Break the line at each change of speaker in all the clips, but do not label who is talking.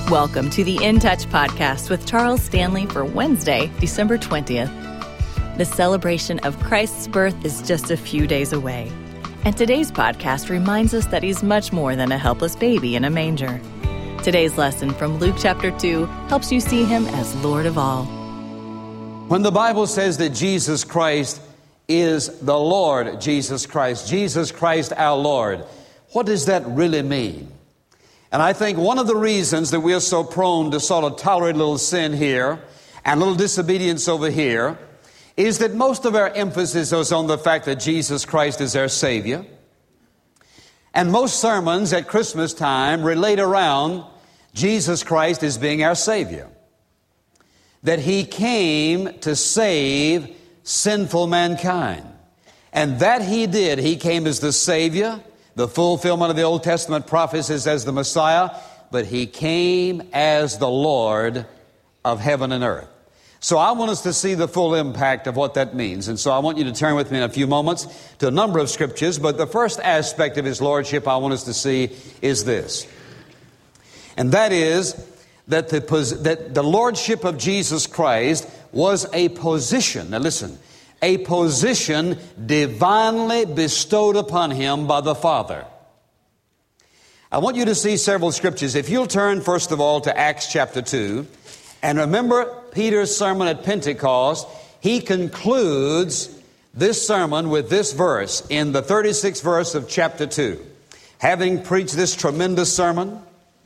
Welcome to the In Touch podcast with Charles Stanley for Wednesday, December 20th. The celebration of Christ's birth is just a few days away. And today's podcast reminds us that he's much more than a helpless baby in a manger. Today's lesson from Luke chapter 2 helps you see him as Lord of all.
When the Bible says that Jesus Christ is the Lord Jesus Christ our Lord, what does that really mean? And I think one of the reasons that we're so prone to sort of tolerate a little sin here and a little disobedience over here is that most of our emphasis is on the fact that Jesus Christ is our Savior. And most sermons at Christmas time relate around Jesus Christ as being our Savior. That He came to save sinful mankind. And that He did. He came as the Savior, the fulfillment of the Old Testament prophecies as the Messiah, but He came as the Lord of heaven and earth. So I want us to see the full impact of what that means. And so I want you to turn with me in a few moments to a number of scriptures, but the first aspect of His Lordship I want us to see is this. And that is that the Lordship of Jesus Christ was a position. Now listen. A position divinely bestowed upon Him by the Father. I want you to see several scriptures. If you'll turn, first of all, to Acts chapter 2, and remember Peter's sermon at Pentecost, he concludes this sermon with this verse in the 36th verse of chapter 2. Having preached this tremendous sermon,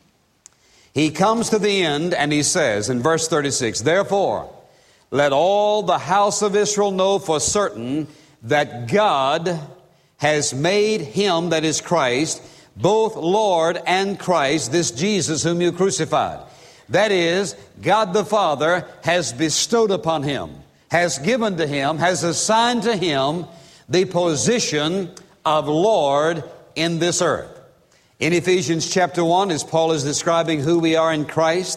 he comes to the end and he says in verse 36, "Therefore, let all the house of Israel know for certain that God has made Him, that is Christ, both Lord and Christ, this Jesus whom you crucified." That is, God the Father has bestowed upon Him, has given to Him, has assigned to Him the position of Lord in this earth. In Ephesians chapter 1, as Paul is describing who we are in Christ,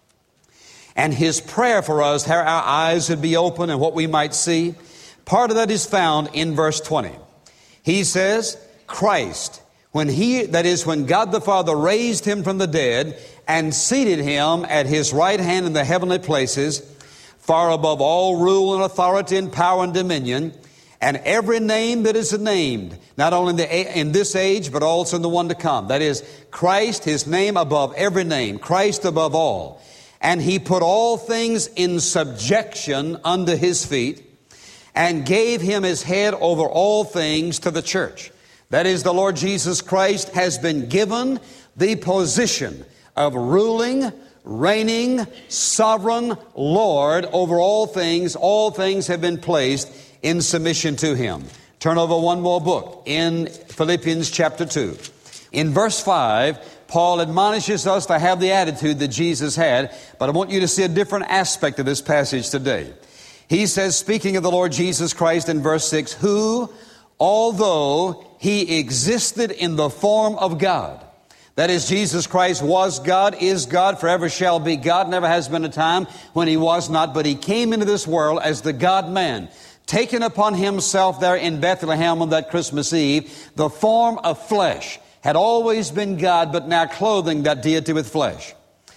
and his prayer for us, how our eyes would be open and what we might see, part of that is found in verse 20. He says, Christ, when God the Father raised Him from the dead and seated Him at His right hand in the heavenly places, far above all rule and authority and power and dominion, and every name that is named, not only in this age, but also in the one to come. That is, Christ, His name above every name, Christ above all. And He put all things in subjection under His feet and gave Him His head over all things to the church. That is, the Lord Jesus Christ has been given the position of ruling, reigning, sovereign Lord over all things. All things have been placed in submission to Him. Turn over one more book in Philippians chapter 2. In verse 5, Paul admonishes us to have the attitude that Jesus had, but I want you to see a different aspect of this passage today. He says, speaking of the Lord Jesus Christ in verse 6, who, although He existed in the form of God, that is, Jesus Christ was God, is God, forever shall be God. Never has been a time when He was not, but He came into this world as the God-man, taken upon Himself there in Bethlehem on that Christmas Eve, the form of flesh. Had always been God, but now clothing that deity with flesh.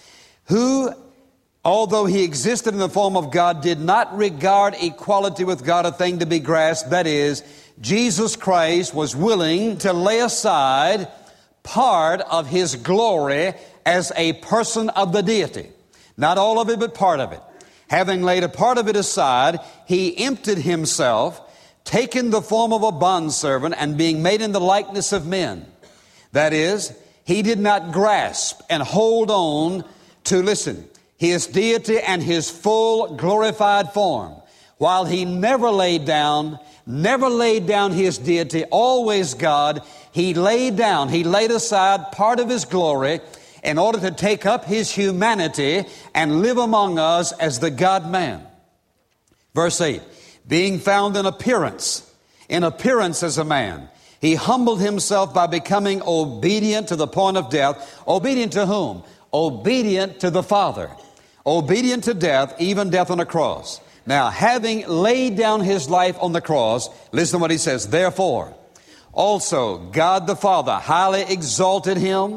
Who, although He existed in the form of God, did not regard equality with God a thing to be grasped. That is, Jesus Christ was willing to lay aside part of His glory as a person of the deity. Not all of it, but part of it. Having laid a part of it aside, He emptied Himself, taking the form of a bondservant, and being made in the likeness of men. That is, He did not grasp and hold on to, listen, His deity and His full glorified form. While He never laid down His deity, always God, He laid aside part of His glory in order to take up His humanity and live among us as the God-man. Verse 8, being found in appearance as a man, He humbled Himself by becoming obedient to the point of death. Obedient to whom? Obedient to the Father. Obedient to death, even death on a cross. Now, having laid down His life on the cross, listen to what He says. Therefore, also God the Father highly exalted Him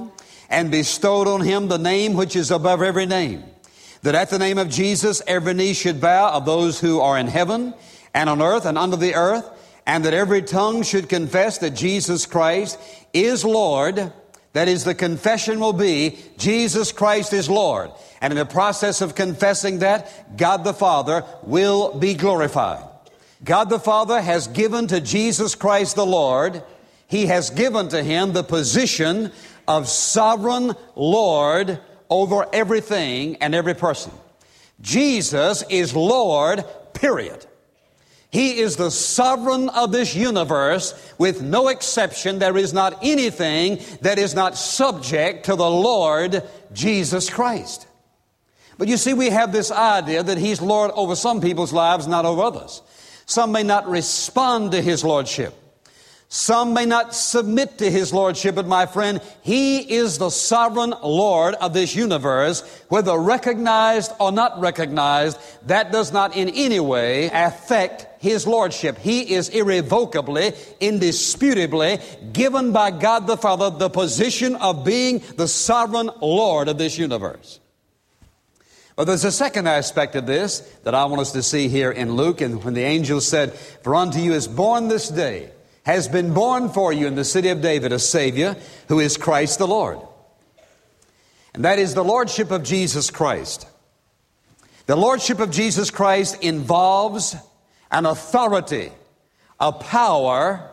and bestowed on him the name which is above every name, that at the name of Jesus every knee should bow, of those who are in heaven and on earth and under the earth, and that every tongue should confess that Jesus Christ is Lord. That is, the confession will be, Jesus Christ is Lord. And in the process of confessing that, God the Father will be glorified. God the Father has given to Jesus Christ the Lord, He has given to Him the position of sovereign Lord over everything and every person. Jesus is Lord, period. He is the sovereign of this universe with no exception. There is not anything that is not subject to the Lord Jesus Christ. But you see, we have this idea that He's Lord over some people's lives, not over others. Some may not respond to His Lordship. Some may not submit to His Lordship, but my friend, He is the sovereign Lord of this universe, whether recognized or not recognized. That does not in any way affect His Lordship. He is irrevocably, indisputably given by God the Father the position of being the sovereign Lord of this universe. But there's a second aspect of this that I want us to see here in Luke. And when the angel said, "For unto you is born this day, has been born for you in the city of David a Savior, who is Christ the Lord." And that is the Lordship of Jesus Christ. The Lordship of Jesus Christ involves an authority, a power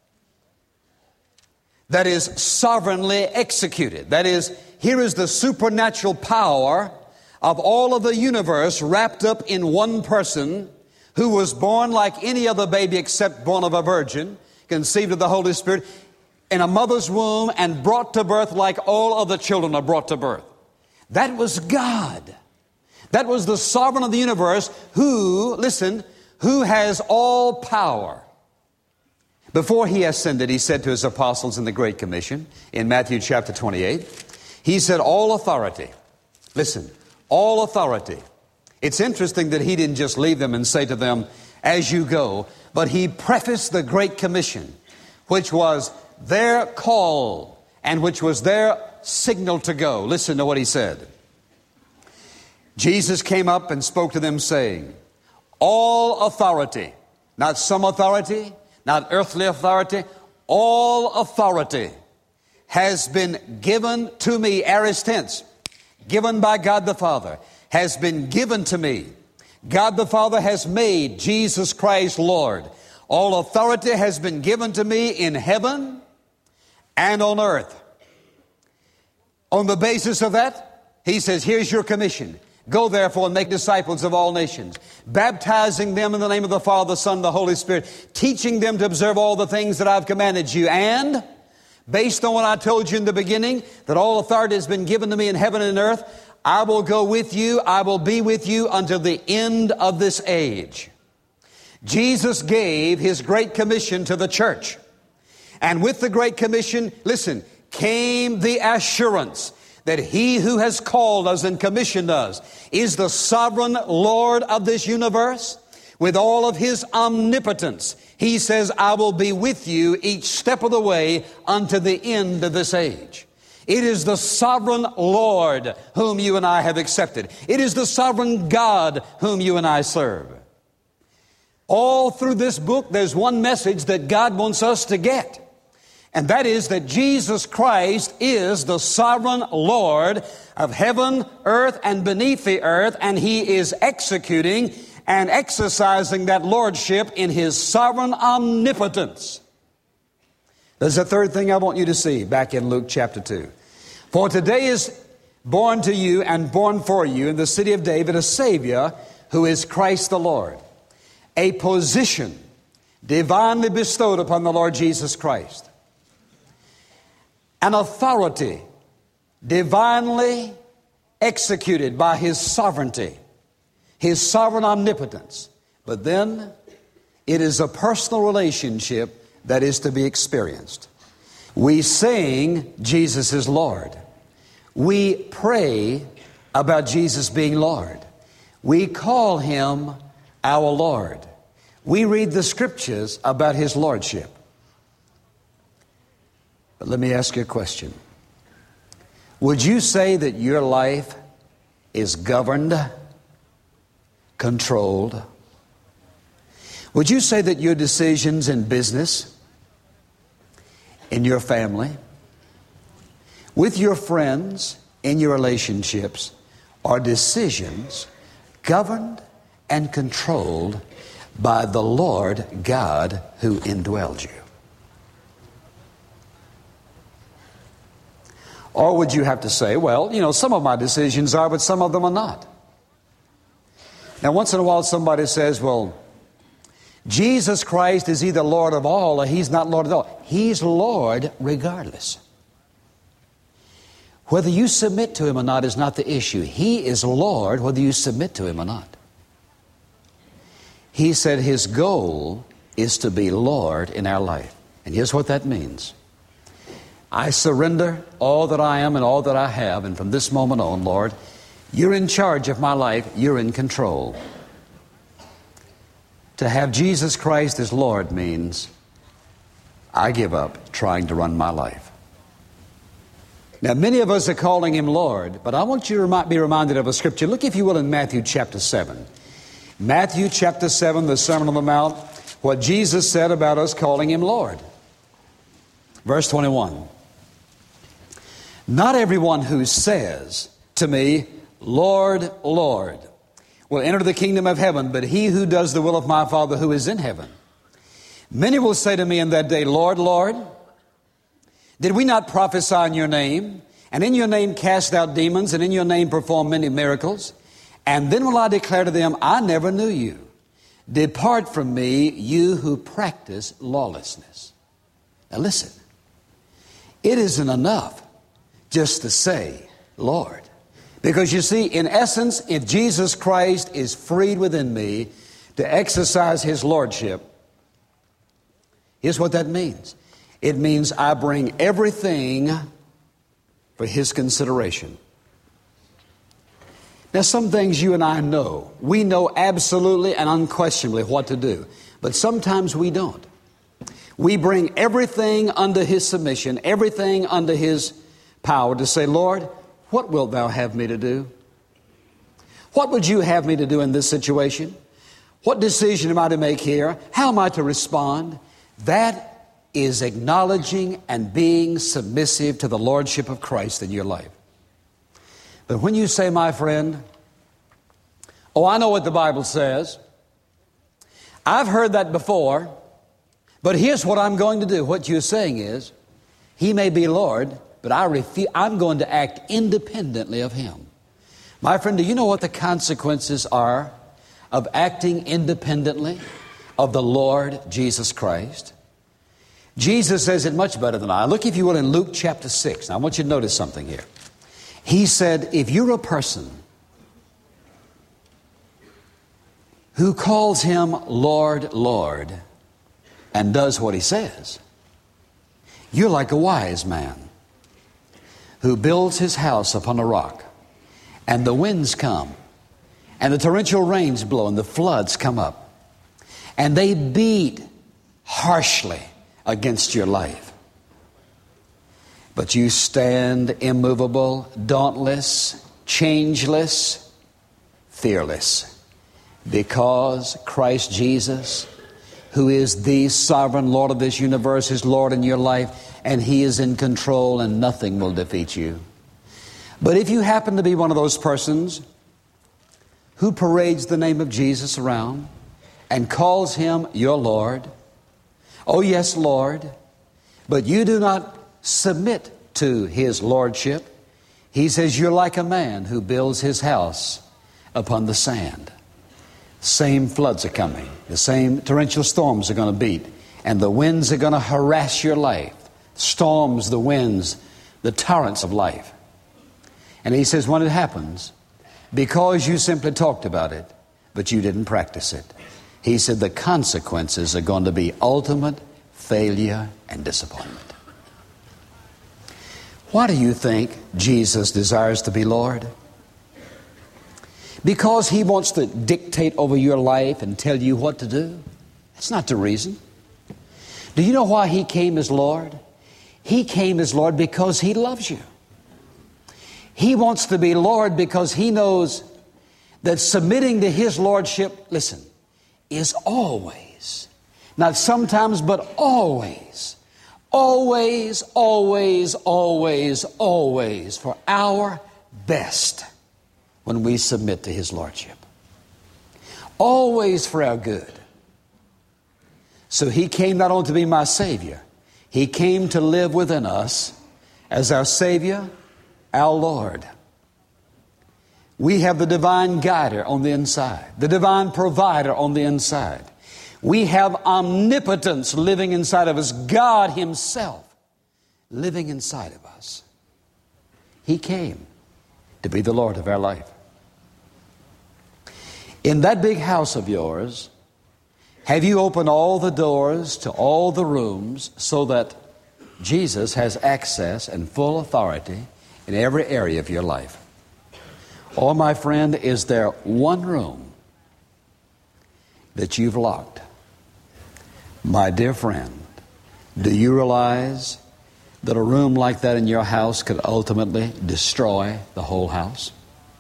that is sovereignly executed. That is, here is the supernatural power of all of the universe wrapped up in one person who was born like any other baby except born of a virgin, conceived of the Holy Spirit in a mother's womb and brought to birth like all other children are brought to birth. That was God. That was the sovereign of the universe who, listen, who has all power. Before He ascended, He said to His apostles in the Great Commission in Matthew chapter 28, He said, all authority, listen, all authority. It's interesting that He didn't just leave them and say to them, as you go, but He prefaced the Great Commission, which was their call and which was their signal to go. Listen to what He said. Jesus came up and spoke to them saying, all authority, not some authority, not earthly authority, all authority has been given to me, aorist tense, given by God the Father, has been given to me. God the Father has made Jesus Christ Lord. All authority has been given to me in heaven and on earth. On the basis of that, He says, here's your commission. Go therefore and make disciples of all nations, baptizing them in the name of the Father, the Son, and the Holy Spirit, teaching them to observe all the things that I've commanded you. And based on what I told you in the beginning, that all authority has been given to me in heaven and earth, I will go with you, I will be with you until the end of this age. Jesus gave His Great Commission to the church. And with the Great Commission, listen, came the assurance that He who has called us and commissioned us is the sovereign Lord of this universe. With all of His omnipotence, He says, I will be with you each step of the way unto the end of this age. It is the sovereign Lord whom you and I have accepted. It is the sovereign God whom you and I serve. All through this book, there's one message that God wants us to get. And that is that Jesus Christ is the sovereign Lord of heaven, earth, and beneath the earth. And He is executing and exercising that lordship in His sovereign omnipotence. There's a third thing I want you to see back in Luke chapter 2. For today is born to you and born for you in the city of David a Savior who is Christ the Lord. A position divinely bestowed upon the Lord Jesus Christ. An authority divinely executed by His sovereignty, His sovereign omnipotence. But then it is a personal relationship that is to be experienced. We sing Jesus is Lord. We pray about Jesus being Lord. We call Him our Lord. We read the Scriptures about His Lordship. But let me ask you a question. Would you say that your life is governed, controlled? Would you say that your decisions in business, in your family, with your friends, in your relationships, are decisions governed and controlled by the Lord God who indwelled you? Or would you have to say, well, some of my decisions are, but some of them are not? Now, once in a while somebody says, well, Jesus Christ is either Lord of all or He's not Lord at all. He's Lord regardless. Whether you submit to Him or not is not the issue. He is Lord whether you submit to Him or not. He said His goal is to be Lord in our life. And here's what that means. I surrender all that I am and all that I have, and from this moment on, Lord, You're in charge of my life. You're in control. To have Jesus Christ as Lord means I give up trying to run my life. Now, many of us are calling Him Lord, but I want you to be reminded of a scripture. Look, if you will, in Matthew chapter 7. Matthew chapter 7, the Sermon on the Mount, what Jesus said about us calling Him Lord. Verse 21. Not everyone who says to me, Lord, Lord, will enter the kingdom of heaven, but he who does the will of my Father who is in heaven. Many will say to me in that day, Lord, Lord, did we not prophesy in your name, and in your name cast out demons, and in your name perform many miracles? And then will I declare to them, I never knew you. Depart from me, you who practice lawlessness. Now listen, it isn't enough just to say, Lord. Because you see, in essence, if Jesus Christ is freed within me to exercise His lordship, here's what that means. It means I bring everything for His consideration. Now, some things you and I know. We know absolutely and unquestionably what to do. But sometimes we don't. We bring everything under His submission, everything under His power to say, Lord, what wilt Thou have me to do? What would You have me to do in this situation? What decision am I to make here? How am I to respond? That is acknowledging and being submissive to the Lordship of Christ in your life. But when you say, my friend, oh, I know what the Bible says. I've heard that before, but here's what I'm going to do. What you're saying is, He may be Lord, but I'm going to act independently of Him. My friend, do you know what the consequences are of acting independently of the Lord Jesus Christ? Jesus says it much better than I. Look, if you will, in Luke chapter 6. Now, I want you to notice something here. He said, if you're a person who calls Him Lord, Lord, and does what He says, you're like a wise man who builds his house upon a rock, and the winds come, and the torrential rains blow, and the floods come up, and they beat harshly against your life. But you stand immovable, dauntless, changeless, fearless, because Christ Jesus, who is the sovereign Lord of this universe, is Lord in your life, and He is in control, and nothing will defeat you. But if you happen to be one of those persons who parades the name of Jesus around and calls Him your Lord, oh yes, Lord, but you do not submit to His lordship, He says you're like a man who builds his house upon the sand. Same floods are coming. The same torrential storms are going to beat. And the winds are going to harass your life. Storms, the winds, the torrents of life. And He says when it happens, because you simply talked about it, but you didn't practice it, He said the consequences are going to be ultimate failure and disappointment. Why do you think Jesus desires to be Lord? Because He wants to dictate over your life and tell you what to do? That's not the reason. Do you know why He came as Lord? He came as Lord because He loves you. He wants to be Lord because He knows that submitting to His Lordship, listen, is always, not sometimes, but always, always, always, always, always for our best when we submit to His Lordship. Always for our good. So He came not only to be my Savior, He came to live within us as our Savior, our Lord. We have the divine guider on the inside, the divine provider on the inside. We have omnipotence living inside of us, God Himself living inside of us. He came to be the Lord of our life. In that big house of yours, have you opened all the doors to all the rooms so that Jesus has access and full authority in every area of your life? Or, my friend, is there one room that you've locked? My dear friend, do you realize that a room like that in your house could ultimately destroy the whole house?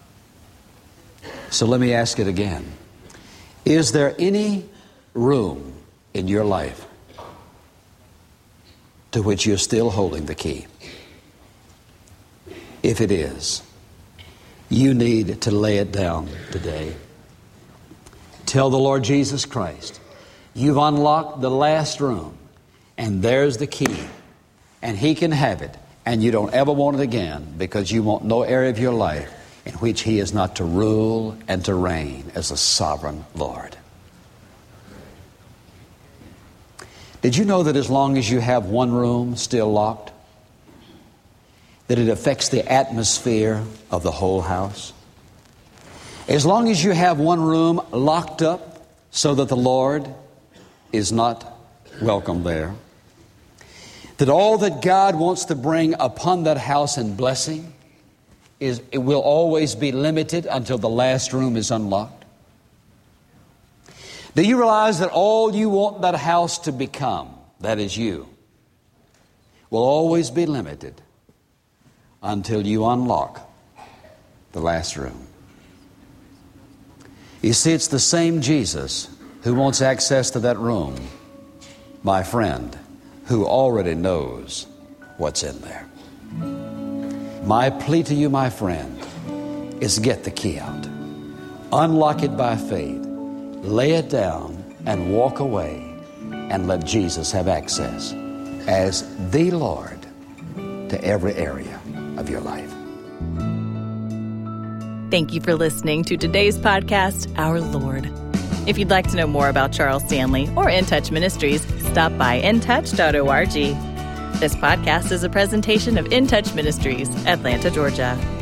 So let me ask it again. Is there any room in your life to which you're still holding the key? If it is, you need to lay it down today. Tell the Lord Jesus Christ, you've unlocked the last room, and there's the key, and He can have it, and you don't ever want it again because you want no area of your life in which He is not to rule and to reign as a sovereign Lord. Did you know that as long as you have one room still locked, that it affects the atmosphere of the whole house? As long as you have one room locked up so that the Lord is not welcome there, that all that God wants to bring upon that house in blessing it will always be limited until the last room is unlocked. Do you realize that all you want that house to become, that is you, will always be limited until you unlock the last room? You see, it's the same Jesus who wants access to that room, my friend, who already knows what's in there. My plea to you, my friend, is get the key out. Unlock it by faith. Lay it down and walk away and let Jesus have access as the Lord to every area of your life.
Thank you for listening to today's podcast, Our Lord. If you'd like to know more about Charles Stanley or In Touch Ministries, stop by intouch.org. This podcast is a presentation of In Touch Ministries, Atlanta, Georgia.